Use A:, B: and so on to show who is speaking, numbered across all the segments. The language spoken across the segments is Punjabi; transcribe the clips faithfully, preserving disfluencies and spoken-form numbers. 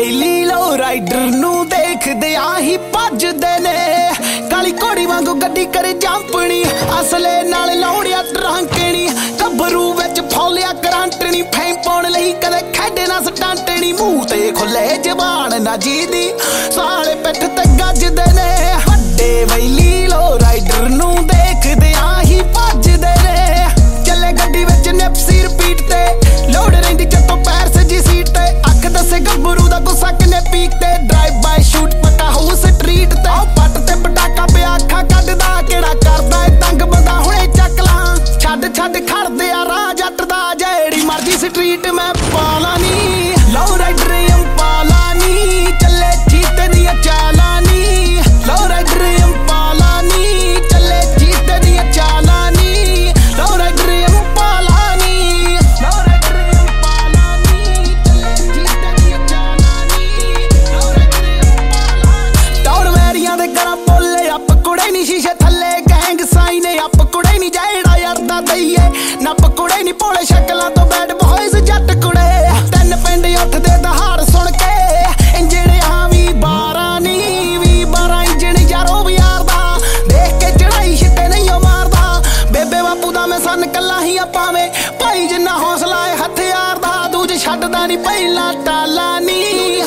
A: ਵੈਲੀ ਲੋ ਰਾਈਡਰ ਨੂੰ ਦੇਖਦੇ ਆਹੀ ਭੱਜਦੇ ਨੇ। ਕਾਲੀ ਘੋੜੀ ਵਾਂਗੂ ਗੱਡੀ ਕਰੇ ਜੰਪਣੀ, ਅਸਲੇ ਨਾਲ ਲਾਉਣਿਆ ਟਰਾਂਕਣੀ। ਗੱਭਰੂ ਵਿੱਚ ਫੌਲਿਆ ਕਰੰਟਣੀ, ਫੈਂ ਪਾਉਣ ਲਈ ਕਦੇ ਖੇਡੇ ਨਾ ਸਟੰਟਣੀ। ਮੂੰਹ ਤੇ ਖੁੱਲੇ ਜ਼ਬਾਨ ਨਾ ਜੀਦੀ, ਸਾਲੇ ਪਿੱਠ ਤੇ ਗੱਜਦੇ ਨੇ। ਵੱਡੇ ਵੈਲੀ ਲੋ ਰਾਈਡਰ ਨੂੰ ਦੇਖਦੇ ਆਹੀ ਭੱਜਦੇ ਨੇ। ਚੱਲੇ ਗੱਡੀ ਵਿੱਚ ਨਿਪਸੀ ਰਿਪੀਟ ਤੇ, ਲੋੜ ਰਹਿੰਦੀ ਜੱਤੋਂ ਪੈਰ ਸਜੀ ਸੀਟ ਤੇ। ਅੱਖ ਦੱਸੇ ਗੱਭਰੂ ਦਾ ਗੁੱਸਾ ਕਿੰਨੇ ਪੀਕ ਤੇ, ਡਰਾਈਵ ਬਾਈ ਸ਼ੂਟ ਪੱਕਾ ਹੋਊ ਸਟਰੀਟ ਤੇ। ਆਹ ਪੱਟ ਤੇ ਪਟਾਕਾ ਪਿਆ ਅੱਖਾਂ ਕੱਢਦਾ, ਕਿਹੜਾ ਕਰਦਾ ਏ ਤੰਗ ਬੰਦਾ ਹੁਣੇ ਚੱਕ ਲਾਂ। ਛੱਡ ਛੱਡ ਖੜਦੇ ਆ ਰਾਹ ਜੱਟ ਦਾ, ਜਿਹੜੀ ਮਰਜੀ ਸਟਰੀਟ ਮੈਂ ਪਾਲਾ ਨੀ। ਲੋ ਰਾਈਡਰ ਅੰਪਾਲਾ ਨੀ, ਚੱਲੇ ਜੀਤੇ ਦੀਆਂ ਚਾਲਾਂ ਨੀ। ਲੋ ਰਾਈਡਰ ਅੰਪਾਲਾ ਨੀ, ਚੱਲੇ ਜੀਤੇ ਦੀਆਂ ਚਾਲਾਂ ਨੀ। ਲੋ ਰਾਈਡਰ ਅੰਪਾਲਾ ਨੀ, ਲੋ ਰਾਈਡਰ ਅੰਪਾਲਾ ਨੀ, ਚੱਲੇ ਜੀਤੇ ਦੀਆਂ ਚਾਲਾਂ ਨੀ। Low rider Impala. ਦੌੜ ਵੈਰੀਆਂ ਦੇ ਘਰਾਂ ਬੋਲੇ ਅੱਪ ਕੁੜੇ ਨੀ, ਸ਼ੀਸ਼ੇ ਥੱਲੇ ਗੈਂਗ ਸਾਈਨ ਅੱਪ ਕੁੜੇ ਨੀ। ਜਿਹੜਾ ਯਾਰਦਾ ਦਈਏ ਨੱਪ ਕੁੜੇ ਨੀ, ਭੋਲੇ ਸ਼ਕਲਾਂ ਤੋਂ ਬੈਡ ਬॉयਜ਼ ਜੱਟ ਕੁੜੇ। ਤਿੰਨ ਪਿੰਡ ਉੱਠਦੇ ਦਹਾੜ ਸੁਣ ਕੇ, ਇੰਜਣ ਆ ਵੀ ਬਾਰਾਂ ਨੀ, ਵੀ ਬਾਰਾਂ ਇੰਜਣ ਯਾਰੋ ਵੀ ਯਾਰਦਾ। ਦੇਖ ਕੇ ਚੜਾਈ ਛਿੱਟੇ ਨਹੀਂ ਉਹ ਮਾਰਦਾ, ਬੇਬੇ ਬਾਪੂ ਦਾ ਮੈਂ ਸੰਨ ਕੱਲਾ ਹੀ ਆਪਾਵੇਂ। ਭਾਈ ਜਿੰਨਾ ਹੌਸਲਾ ਏ ਹਥਿਆਰ ਦਾ, ਦੂਜ ਛੱਡਦਾ ਨੀ ਪਹਿਲਾਂ ਟਾਲਾ ਨੀ।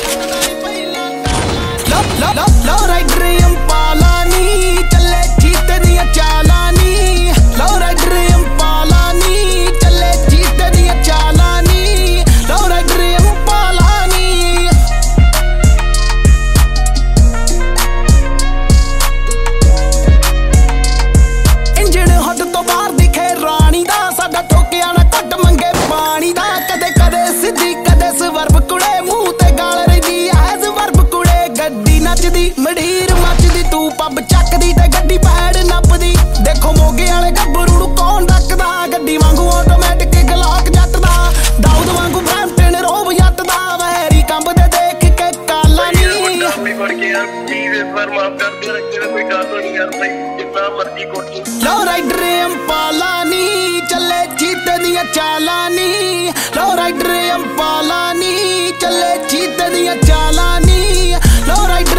A: ਲੋ ਲੋ ਲੋ ਲੋ ਰਾਈਡਰ ਅੰਪਾਲਾ ਨੀ, ਚੱਲੇ ਜੀਤੇ ਦੀਆਂ ਚਾਲਾਂ ਨੀ। ਲੋ ਰਾਈਡਰ ਅੰਪਾਲਾ ਨੀ, ਚੱਲੇ ਜੀਤੇ ਦੀਆਂ ਚਾਲਾਂ ਨੀ। ਲੋ ਰਾਈਡਰ ਅੰਪਾਲਾ ਨੀ। ਇੰਜਣ ਹੱਦ ਤੋਂ ਬਾਹਰ ਦਿਖੇ ਰਾਣੀ ਦਾ, ਸਾਡਾ ਠੋਕਿਆ ਨਾ ਘੱਟ ਮੰਗੇ ਪਾਣੀ ਦਾ। ਕਦੇ ਕਦੇ ਸਿੱਧੀ ਕਦੇ ਸਵਰਬ ਕੁੜੇ, ਮੂੰਹ ਤੇ ਗਾਲ ਰਹਿੰਦੀ ਐ ਸਵਰਬ ਕੁੜੇ। ਗੱਡੀ ਨੱਚਦੀ ਮੜੀਰ ਮੱਚਦੀ, ਤੂੰ ਪੱਬ ਚੱਕਦੀ ਤੇ ਗੱਡੀ ਪੈੜ ਨੱਪਦੀ। ਦੇਖੋ ਮੋਗੇ ਵਾਲੇ ਗੱਭਰੂ ਨੂੰ ਕੌਣ ਡੱਕਦਾ, ਗੱਡੀ ਵਾਂਗੂ ਆਟੋਮੈਟਿਕ ਗਲਾਕ ਜੱਟ ਦਾ। ਦਾਊਦ ਵਾਂਗੂ ਬ੍ਰੈਂਪਟਨ ਰੋਬ ਜੱਟ ਦਾ, ਵੈਰੀ ਕੰਬਦੇ ਦੇਖ ਕੇ ਕਾਲਾ ਨੀ। ਲੋ ਰਾਈਡਰ ਅੰਪਾਲਾ ਨੀ, ਚੱਲੇ ਜੀਤੇ ਦੀਆਂ ਚਾਲਾਂ ਨੀ। ਲੋ ਰਾਈਡਰ ਅੰਪਾਲਾ ਨੀ, ਚੱਲੇ ਜੀਤੇ ਦੀਆਂ ਚਾਲਾਂ ਨੀ। Low rider